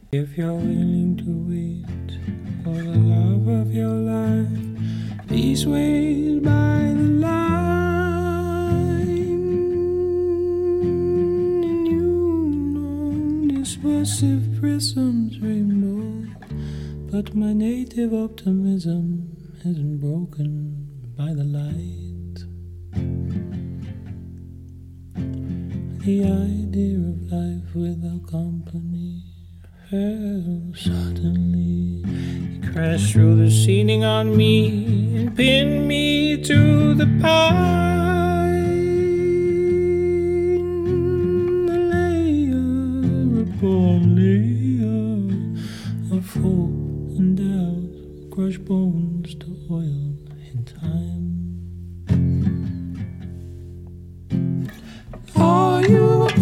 If you're willing to wait for the love of your life, please wait by the line. And you know this massive prism's rainbow, but my native optimism isn't broken by the light. The idea of life without company fell suddenly. He crashed through the ceiling on me and pinned me to the pine. A layer upon layer of hope and doubt, crushed bones to oil.